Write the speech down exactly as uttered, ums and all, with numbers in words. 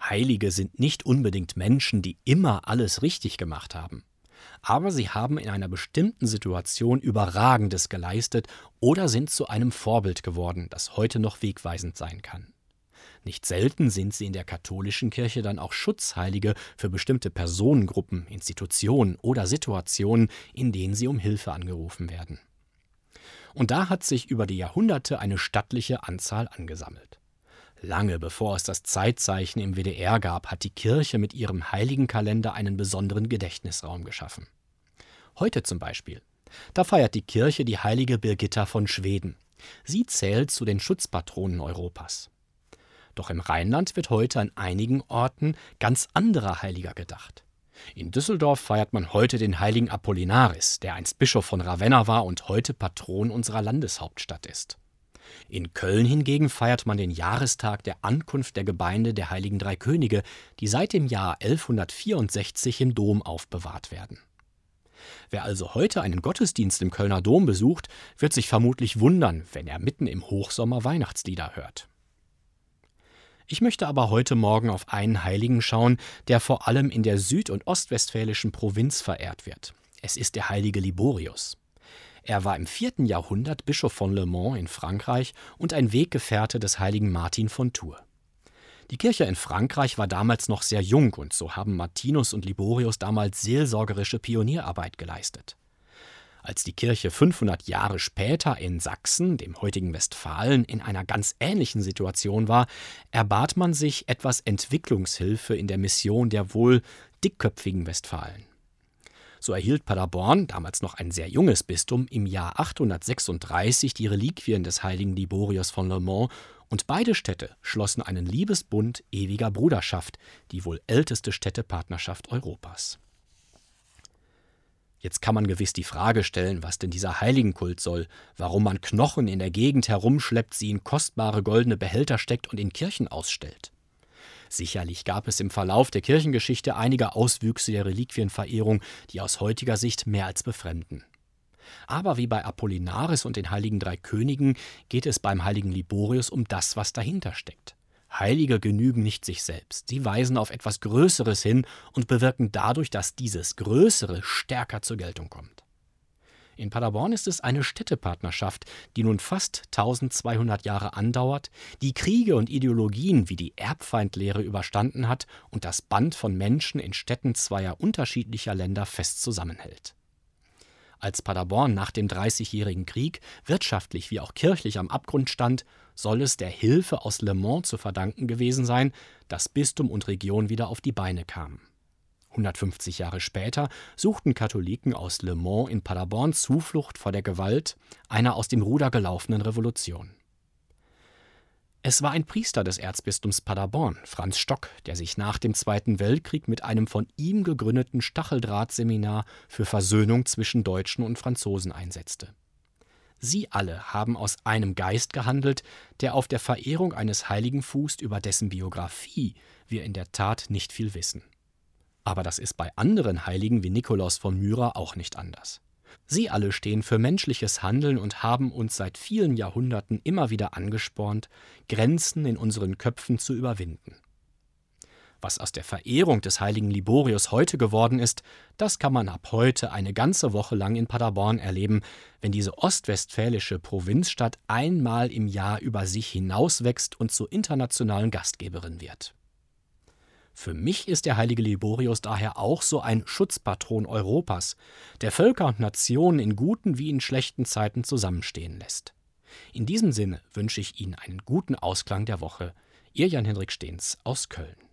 Heilige sind nicht unbedingt Menschen, die immer alles richtig gemacht haben. Aber sie haben in einer bestimmten Situation Überragendes geleistet oder sind zu einem Vorbild geworden, das heute noch wegweisend sein kann. Nicht selten sind sie in der katholischen Kirche dann auch Schutzheilige für bestimmte Personengruppen, Institutionen oder Situationen, in denen sie um Hilfe angerufen werden. Und da hat sich über die Jahrhunderte eine stattliche Anzahl angesammelt. Lange bevor es das Zeitzeichen im W D R gab, hat die Kirche mit ihrem Heiligenkalender einen besonderen Gedächtnisraum geschaffen. Heute zum Beispiel. Da feiert die Kirche die heilige Birgitta von Schweden. Sie zählt zu den Schutzpatronen Europas. Doch im Rheinland wird heute an einigen Orten ganz anderer Heiliger gedacht. In Düsseldorf feiert man heute den heiligen Apollinaris, der einst Bischof von Ravenna war und heute Patron unserer Landeshauptstadt ist. In Köln hingegen feiert man den Jahrestag der Ankunft der Gebeine der heiligen drei Könige, die seit dem Jahr elfhundertvierundsechzig im Dom aufbewahrt werden. Wer also heute einen Gottesdienst im Kölner Dom besucht, wird sich vermutlich wundern, wenn er mitten im Hochsommer Weihnachtslieder hört. Ich möchte aber heute Morgen auf einen Heiligen schauen, der vor allem in der süd- und ostwestfälischen Provinz verehrt wird. Es ist der heilige Liborius. Er war im vierten Jahrhundert Bischof von Le Mans in Frankreich und ein Weggefährte des heiligen Martin von Tours. Die Kirche in Frankreich war damals noch sehr jung und so haben Martinus und Liborius damals seelsorgerische Pionierarbeit geleistet. Als die Kirche fünfhundert Jahre später in Sachsen, dem heutigen Westfalen, in einer ganz ähnlichen Situation war, erbat man sich etwas Entwicklungshilfe in der Mission der wohl dickköpfigen Westfalen. So erhielt Paderborn, damals noch ein sehr junges Bistum, im Jahr achthundertsechsunddreißig die Reliquien des heiligen Liborius von Le Mans und beide Städte schlossen einen Liebesbund ewiger Bruderschaft, die wohl älteste Städtepartnerschaft Europas. Jetzt kann man gewiss die Frage stellen, was denn dieser Heiligenkult soll, warum man Knochen in der Gegend herumschleppt, sie in kostbare goldene Behälter steckt und in Kirchen ausstellt. Sicherlich gab es im Verlauf der Kirchengeschichte einige Auswüchse der Reliquienverehrung, die aus heutiger Sicht mehr als befremden. Aber wie bei Apollinaris und den heiligen drei Königen geht es beim heiligen Liborius um das, was dahinter steckt. Heilige genügen nicht sich selbst, sie weisen auf etwas Größeres hin und bewirken dadurch, dass dieses Größere stärker zur Geltung kommt. In Paderborn ist es eine Städtepartnerschaft, die nun fast tausendzweihundert Jahre andauert, die Kriege und Ideologien wie die Erbfeindlehre überstanden hat und das Band von Menschen in Städten zweier unterschiedlicher Länder fest zusammenhält. Als Paderborn nach dem Dreißigjährigen Krieg wirtschaftlich wie auch kirchlich am Abgrund stand, soll es der Hilfe aus Le Mans zu verdanken gewesen sein, dass Bistum und Region wieder auf die Beine kamen. hundertfünfzig Jahre später suchten Katholiken aus Le Mans in Paderborn Zuflucht vor der Gewalt einer aus dem Ruder gelaufenen Revolution. Es war ein Priester des Erzbistums Paderborn, Franz Stock, der sich nach dem Zweiten Weltkrieg mit einem von ihm gegründeten Stacheldrahtseminar für Versöhnung zwischen Deutschen und Franzosen einsetzte. Sie alle haben aus einem Geist gehandelt, der auf der Verehrung eines Heiligen fußt, über dessen Biografie wir in der Tat nicht viel wissen. Aber das ist bei anderen Heiligen wie Nikolaus von Myra auch nicht anders. Sie alle stehen für menschliches Handeln und haben uns seit vielen Jahrhunderten immer wieder angespornt, Grenzen in unseren Köpfen zu überwinden. Was aus der Verehrung des heiligen Liborius heute geworden ist, das kann man ab heute eine ganze Woche lang in Paderborn erleben, wenn diese ostwestfälische Provinzstadt einmal im Jahr über sich hinauswächst und zur internationalen Gastgeberin wird. Für mich ist der heilige Liborius daher auch so ein Schutzpatron Europas, der Völker und Nationen in guten wie in schlechten Zeiten zusammenstehen lässt. In diesem Sinne wünsche ich Ihnen einen guten Ausklang der Woche. Ihr Jan-Henrik Stehns aus Köln.